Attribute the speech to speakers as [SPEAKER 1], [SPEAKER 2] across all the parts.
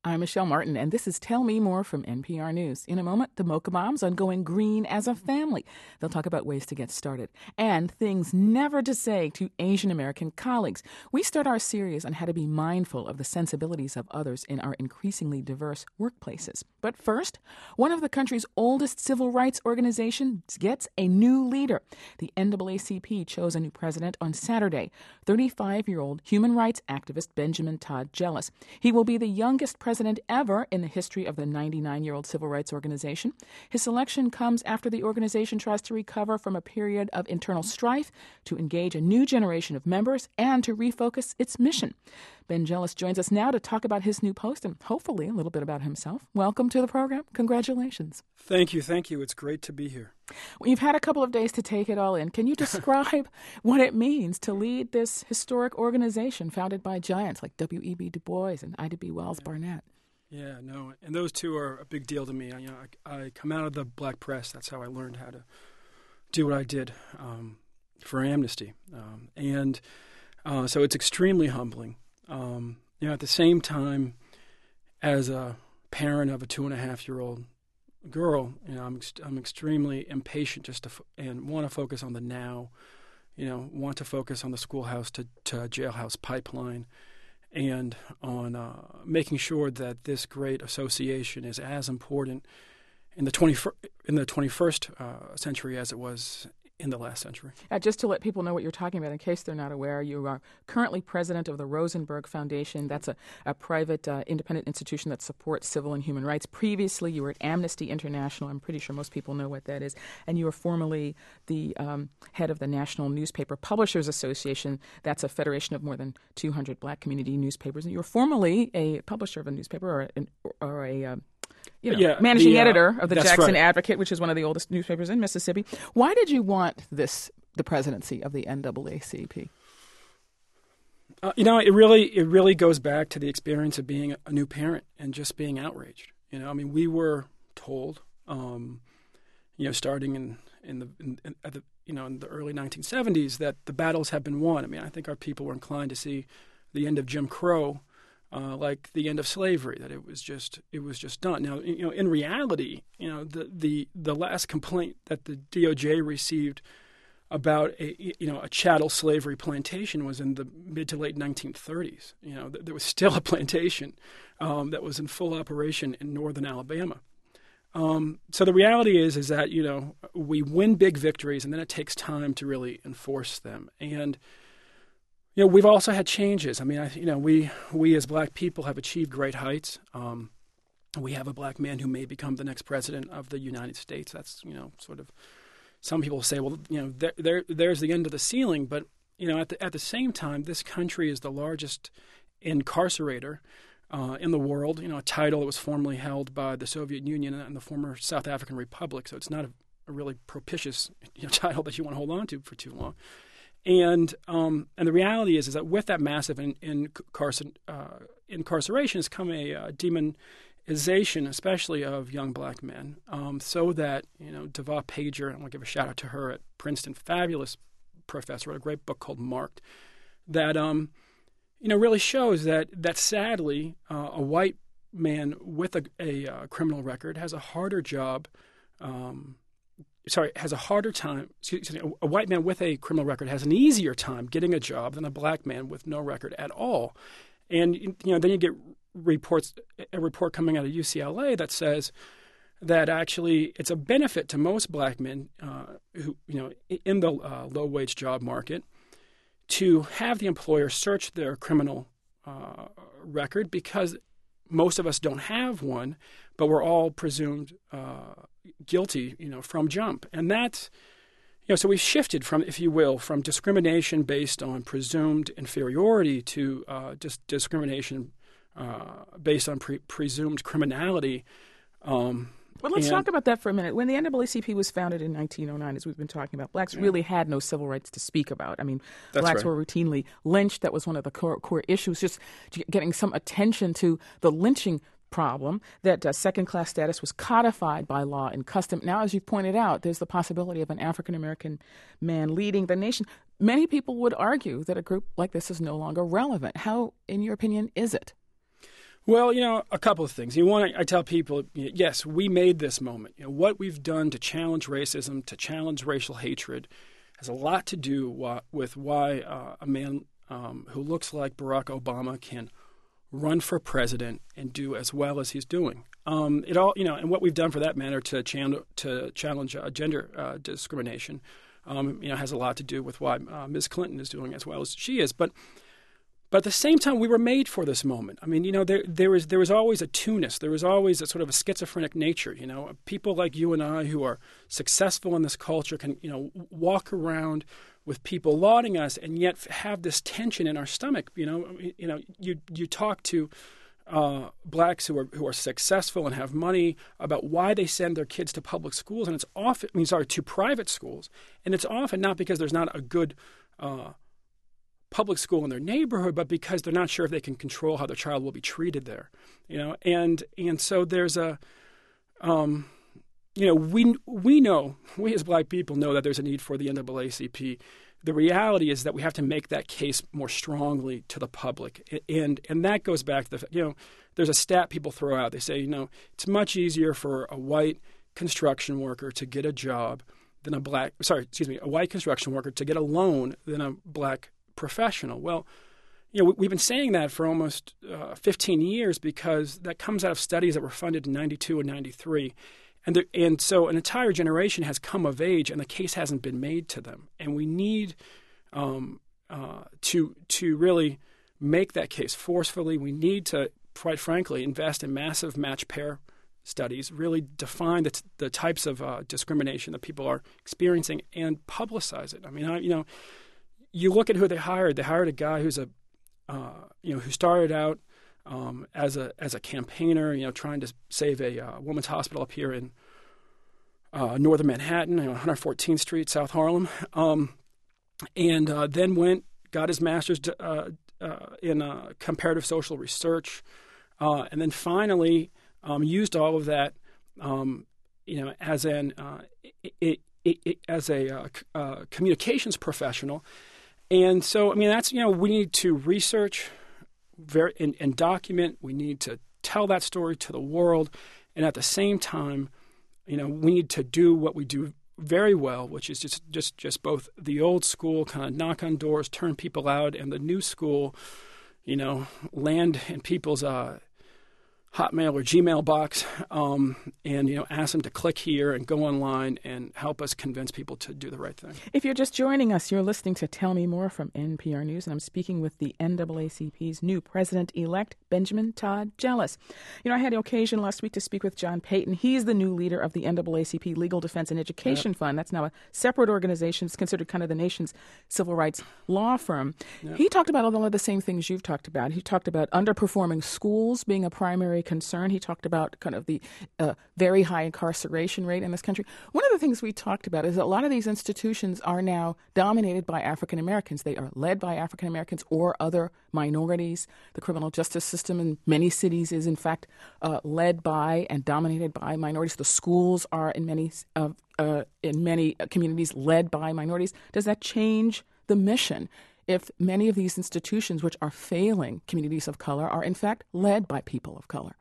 [SPEAKER 1] I'm Michelle Martin, and this is Tell Me More from NPR News. In a moment, the Mocha Moms on going green as a family. They'll talk about ways to get started and things never to say to Asian American colleagues. We start our series on how to be mindful of the sensibilities of others in our increasingly diverse workplaces. But first, one of the country's oldest civil rights organizations gets a new leader. The NAACP chose a new president on Saturday, 35-year-old human rights activist Benjamin Todd Gellis. He will be the youngest president ever in the history of the 99-year-old civil rights organization. His selection comes after the organization tries to recover from a period of internal strife, to engage a new generation of members, and to refocus its mission. Ben Gellis joins us now to talk about his new post and hopefully a little bit about himself. Welcome to the program. Congratulations.
[SPEAKER 2] Thank you. It's great to be here.
[SPEAKER 1] Well, you've had a couple of days to take it all in. Can you describe what it means to lead this historic organization founded by giants like W.E.B. Du Bois and Ida B. Wells Barnett?
[SPEAKER 2] Yeah, no, and those two are a big deal to me. I come out of the black press. That's how I learned how to do what I did for Amnesty. So it's extremely humbling. At the same time, as a parent of a 2.5-year-old girl, I'm extremely impatient and want to focus on the now. Want to focus on the schoolhouse to jailhouse pipeline, and on making sure that this great association is as important in the 21st century as it was in the last century.
[SPEAKER 1] Just to let people know what you're talking about, in case they're not aware, you are currently president of the Rosenberg Foundation. That's a private, independent institution that supports civil and human rights. Previously, you were at Amnesty International. I'm pretty sure most people know what that is. And you were formerly the head of the National Newspaper Publishers Association. That's a federation of more than 200 black community newspapers. And you were formerly a publisher of a newspaper managing editor of the Jackson Advocate, which is one of the oldest newspapers in Mississippi. Why did you want the presidency of the NAACP?
[SPEAKER 2] It really goes back to the experience of being a new parent and just being outraged. We were told, starting in the early 1970s, that the battles have been won. I think our people were inclined to see the end of Jim Crow like the end of slavery, that it was just done. Now, in reality, the last complaint that the DOJ received about a chattel slavery plantation was in the mid to late 1930s. There was still a plantation that was in full operation in northern Alabama. So the reality is that we win big victories, and then it takes time to really enforce them. And we've also had changes. We as black people have achieved great heights. We have a black man who may become the next president of the United States. That's, sort of, some people say, well, there's the end of the ceiling. But, at the same time, this country is the largest incarcerator in the world, a title that was formerly held by the Soviet Union and the former South African Republic. So it's not a really propitious title that you want to hold on to for too long. And the reality is that with that massive incarceration has come a demonization, especially of young black men, so that, Devah Pager, and I'll give a shout out to her at Princeton, fabulous professor, wrote a great book called Marked, that, really shows that sadly a white man with a criminal record has a harder job has a harder time. A white man with a criminal record has an easier time getting a job than a black man with no record at all. And then you get a report coming out of UCLA that says that actually it's a benefit to most black men who in the low wage job market to have the employer search their criminal record, because most of us don't have one, but we're all presumed guilty, from jump. And that's, so we've shifted from, if you will, from discrimination based on presumed inferiority to just discrimination based on presumed criminality.
[SPEAKER 1] Well, let's talk about that for a minute. When the NAACP was founded in 1909, as we've been talking about, blacks really had no civil rights to speak about. Blacks were routinely lynched. That was one of the core issues, just getting some attention to the lynching problem, that second-class status was codified by law and custom. Now, as you pointed out, there's the possibility of an African-American man leading the nation. Many people would argue that a group like this is no longer relevant. How, in your opinion, is it?
[SPEAKER 2] Well, a couple of things. I tell people, yes, we made this moment. What we've done to challenge racism, to challenge racial hatred, has a lot to do with why a man who looks like Barack Obama can run for president and do as well as he's doing. It all, and what we've done for that matter to challenge gender discrimination, has a lot to do with why Ms. Clinton is doing as well as she is. But at the same time, we were made for this moment. I mean, there was always a two-ness. There was always a sort of a schizophrenic nature. People like you and I who are successful in this culture can, walk around with people lauding us and yet have this tension in our stomach. You talk to blacks who are successful and have money about why they send their kids to public schools, and it's often, to private schools, and it's often not because there's not a good public school in their neighborhood, but because they're not sure if they can control how their child will be treated there, and so there's a, we know, we as black people know that there's a need for the NAACP. The reality is that we have to make that case more strongly to the public, and that goes back to there's a stat people throw out. They say, it's much easier for a white construction worker to get a job than a white construction worker to get a loan than a black professional. Well, we've been saying that for almost 15 years because that comes out of studies that were funded in 92 and 93. And so an entire generation has come of age and the case hasn't been made to them. And we need to really make that case forcefully. We need to, quite frankly, invest in massive match pair studies, really define the types of discrimination that people are experiencing and publicize it. I mean, you look at who they hired. They hired a guy who's who started out as a campaigner, trying to save a women's hospital up here in northern Manhattan, 114th Street, South Harlem, and then got his master's in comparative social research, and then finally used all of that, as a communications professional. And so, that's, we need to research and document. We need to tell that story to the world. And at the same time, we need to do what we do very well, which is just both the old school kind of knock on doors, turn people out, and the new school, land in people's Hotmail or Gmail box, and ask them to click here and go online and help us convince people to do the right thing.
[SPEAKER 1] If you're just joining us, you're listening to Tell Me More from NPR News, and I'm speaking with the NAACP's new president-elect, Benjamin Todd Jealous. I had the occasion last week to speak with John Payton. He's the new leader of the NAACP Legal Defense and Education Fund. That's now a separate organization. It's considered kind of the nation's civil rights law firm. He talked about all of the same things you've talked about. He talked about underperforming schools being a primary concern. He talked about kind of the very high incarceration rate in this country. One of the things we talked about is that a lot of these institutions are now dominated by African Americans. They are led by African Americans or other minorities. The criminal justice system in many cities is, in fact, led by and dominated by minorities. The schools are in many communities led by minorities. Does that change the mission if many of these institutions, which are failing communities of color, are in fact led by people of color?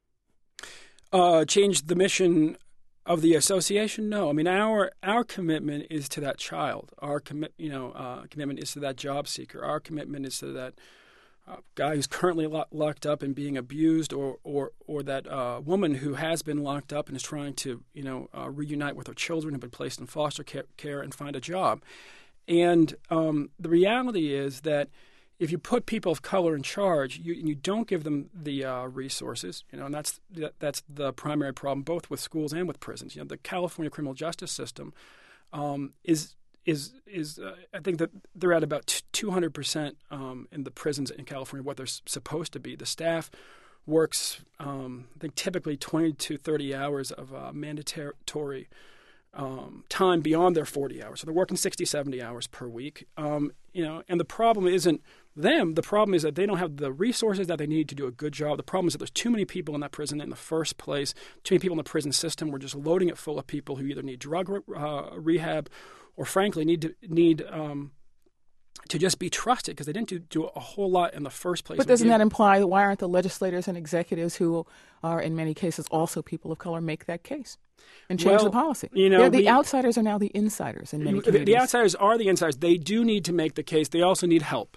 [SPEAKER 2] Change the mission of the association? No. Our commitment is to that child. Our commitment is to that job seeker. Our commitment is to that guy who's currently locked up and being abused, or that woman who has been locked up and is trying to reunite with her children who've been placed in foster care and find a job. And the reality is that if you put people of color in charge, you don't give them the resources, and that's the primary problem, both with schools and with prisons. The California criminal justice system is I think that they're at about 200% in the prisons in California what they're supposed to be. The staff works, I think, typically 20 to 30 hours of mandatory time beyond their 40 hours. So they're working 60, 70 hours per week. And the problem isn't them. The problem is that they don't have the resources that they need to do a good job. The problem is that there's too many people in that prison in the first place, too many people in the prison system. We're just loading it full of people who either need drug rehab or, frankly, need to just be trusted because they didn't do a whole lot in the first place.
[SPEAKER 1] But doesn't that imply that why aren't the legislators and executives who are in many cases also people of color make that case and change the policy? The outsiders are now the insiders in many communities.
[SPEAKER 2] The outsiders are the insiders. They do need to make the case. They also need help.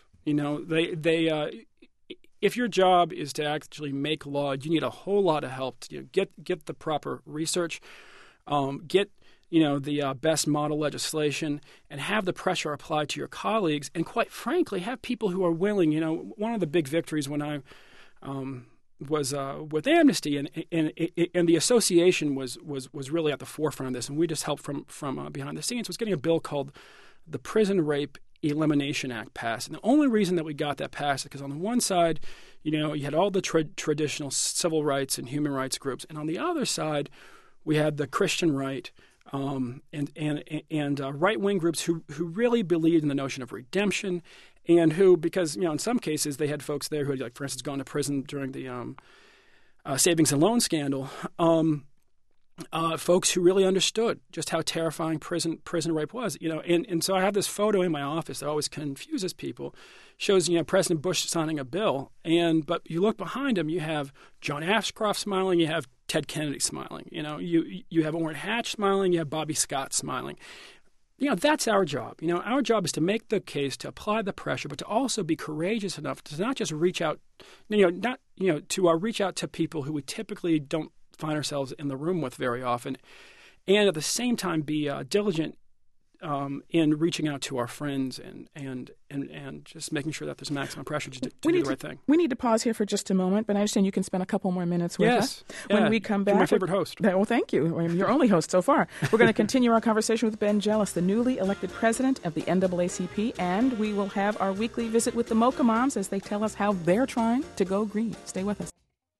[SPEAKER 2] If your job is to actually make law, you need a whole lot of help to get the proper research, get the best model legislation, and have the pressure applied to your colleagues, and quite frankly, have people who are willing. One of the big victories when I was with Amnesty, and the association was really at the forefront of this, and we just helped from behind the scenes, was getting a bill called the Prison Rape Elimination Act passed. And the only reason that we got that passed is because on the one side, you had all the traditional civil rights and human rights groups, and on the other side, we had the Christian right and right-wing groups who really believed in the notion of redemption, and who, because in some cases they had folks there who had, for instance, gone to prison during the savings and loan scandal. Folks who really understood just how terrifying prison rape was, and so I have this photo in my office that always confuses people. Shows President Bush signing a bill, but you look behind him, you have John Ashcroft smiling, you have Ted Kennedy smiling, you have Orrin Hatch smiling, you have Bobby Scott smiling. That's our job. Our job is to make the case, to apply the pressure, but to also be courageous enough to not just reach out, to reach out to people who we typically don't find ourselves in the room with very often, and at the same time be diligent in reaching out to our friends and just making sure that there's maximum pressure to do the right thing.
[SPEAKER 1] We need to pause here for just a moment, but I understand you can spend a couple more minutes with us. When we come back.
[SPEAKER 2] You're my favorite host.
[SPEAKER 1] Well, thank you. I'm your only host so far. We're going to continue our conversation with Ben Jealous, the newly elected president of the NAACP, and we will have our weekly visit with the Mocha Moms as they tell us how they're trying to go green. Stay with us.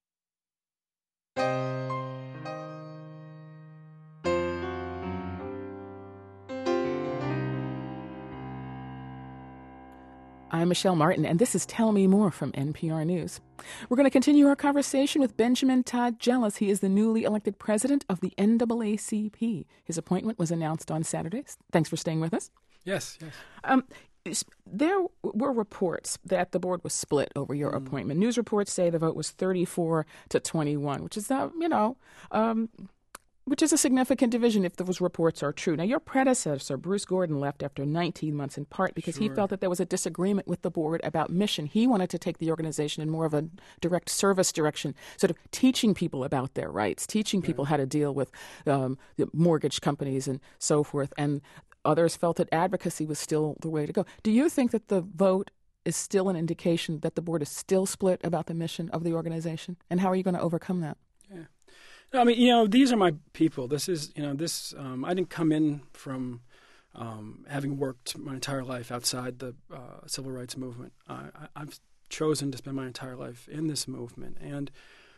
[SPEAKER 1] I'm Michelle Martin, and this is Tell Me More from NPR News. We're going to continue our conversation with Benjamin Todd Jealous. He is the newly elected president of the NAACP. His appointment was announced on Saturday. Thanks for staying with us.
[SPEAKER 2] Yes.
[SPEAKER 1] There were reports that the board was split over your appointment. News reports say the vote was 34-21, which is which is a significant division if those reports are true. Now, your predecessor, Bruce Gordon, left after 19 months in part because he felt that there was a disagreement with the board about mission. He wanted to take the organization in more of a direct service direction, sort of teaching people about their rights, teaching people how to deal with the mortgage companies and so forth. And others felt that advocacy was still the way to go. Do you think that the vote is still an indication that the board is still split about the mission of the organization? And how are you going to overcome that?
[SPEAKER 2] Yeah. I mean, these are my people. This is, I didn't come in from having worked my entire life outside the civil rights movement. I've chosen to spend my entire life in this movement, and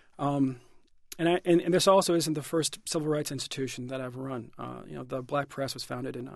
[SPEAKER 2] this also isn't the first civil rights institution that I've run. The Black Press was founded in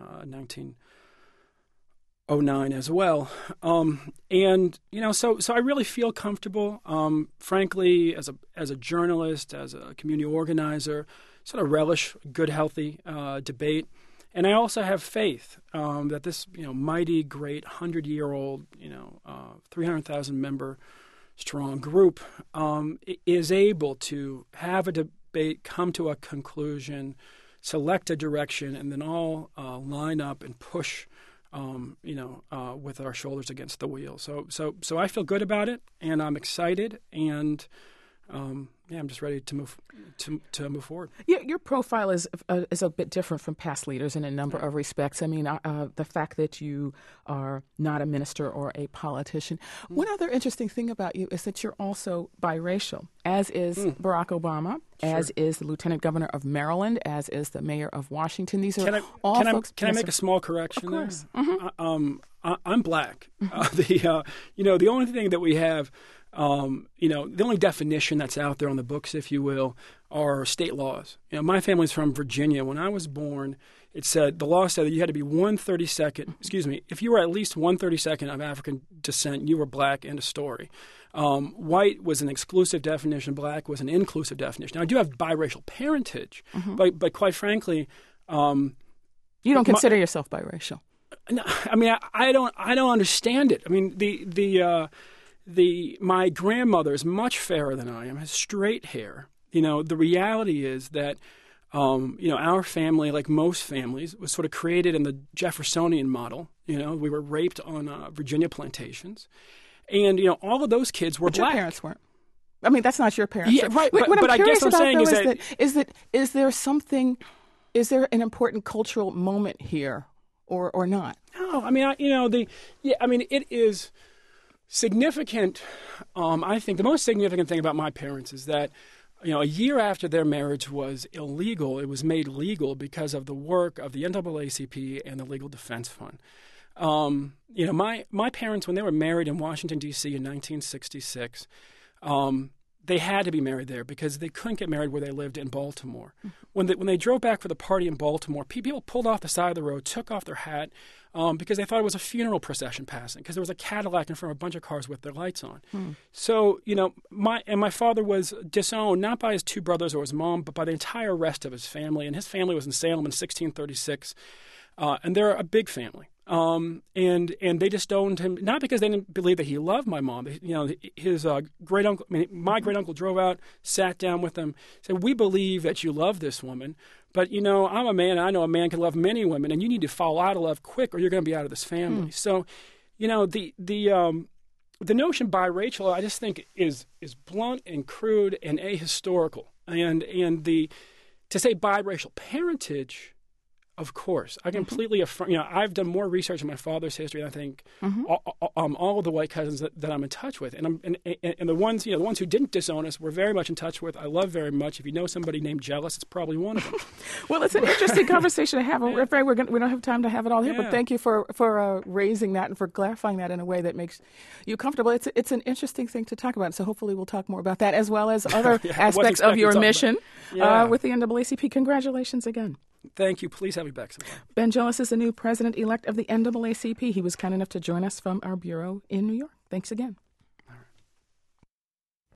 [SPEAKER 2] 1909 as well, so I really feel comfortable. Frankly, as a journalist, as a community organizer, sort of relish good, healthy debate, and I also have faith that this mighty, great 100-year-old 300,000 member strong group is able to have a debate, come to a conclusion, select a direction, and then all line up and push. With our shoulders against the wheel. So I feel good about it, and I'm excited, and I'm just ready to move forward.
[SPEAKER 1] Your profile is a bit different from past leaders in a number of respects. I mean, the fact that you are not a minister or a politician. One other interesting thing about you is that you're also biracial, as is Barack Obama, as is the Lieutenant Governor of Maryland, as is the Mayor of Washington. These are all folks.
[SPEAKER 2] Can I make a small correction?
[SPEAKER 1] Of course.
[SPEAKER 2] Mm-hmm. I'm black. The only thing that we have. The only definition that's out there on the books, if you will, are state laws. My family's from Virginia. When I was born, the law said that you had to be if you were at least 1/32 of African descent, you were black, end of story. White was an exclusive definition. Black was an inclusive definition. Now, I do have biracial parentage, but quite frankly,
[SPEAKER 1] you don't consider yourself biracial.
[SPEAKER 2] No, I mean, I don't understand it. I mean, my grandmother is much fairer than I am, has straight hair. The reality is that, our family, like most families, was sort of created in the Jeffersonian model. We were raped on Virginia plantations. And, all of those kids were black.
[SPEAKER 1] Your parents weren't. I mean, that's not your parents.
[SPEAKER 2] Yeah, right.
[SPEAKER 1] What I'm
[SPEAKER 2] I
[SPEAKER 1] curious
[SPEAKER 2] guess what I'm
[SPEAKER 1] about,
[SPEAKER 2] saying
[SPEAKER 1] though, is there an important cultural moment here or not?
[SPEAKER 2] No, I mean, it is significant. I think the most significant thing about my parents is that, a year after their marriage was illegal, it was made legal because of the work of the NAACP and the Legal Defense Fund. My parents, when they were married in Washington, D.C. in 1966, they had to be married there because they couldn't get married where they lived in Baltimore. When they drove back for the party in Baltimore, people pulled off the side of the road, took off their hat, because they thought it was a funeral procession passing, because there was a Cadillac in front of a bunch of cars with their lights on. So, my father was disowned not by his two brothers or his mom, but by the entire rest of his family. And his family was in Salem in 1636, and they're a big family. And they just owned him, not because they didn't believe that he loved my mom. His great uncle, my great uncle drove out, sat down with them, said, "We believe that you love this woman, but I'm a man, and I know a man can love many women, and you need to fall out of love quick, or you're going to be out of this family." So, the notion biracial, I just think is blunt and crude and ahistorical, and to say biracial parentage. Of course, I completely affirm. I've done more research on my father's history than I think all of the white cousins that I'm in touch with, and the ones the ones who didn't disown us, we're very much in touch with. I love very much. If you know somebody named Jealous, it's probably one of them.
[SPEAKER 1] Well, it's an interesting conversation to have. I'm afraid we don't have time to have it all here, but thank you for raising that and for clarifying that in a way that makes you comfortable. It's an interesting thing to talk about. So hopefully we'll talk more about that as well as other aspects of your mission with the NAACP. Congratulations again.
[SPEAKER 2] Thank you. Please have me back sometime.
[SPEAKER 1] Ben Jealous is the new president-elect of the NAACP. He was kind enough to join us from our bureau in New York. Thanks again.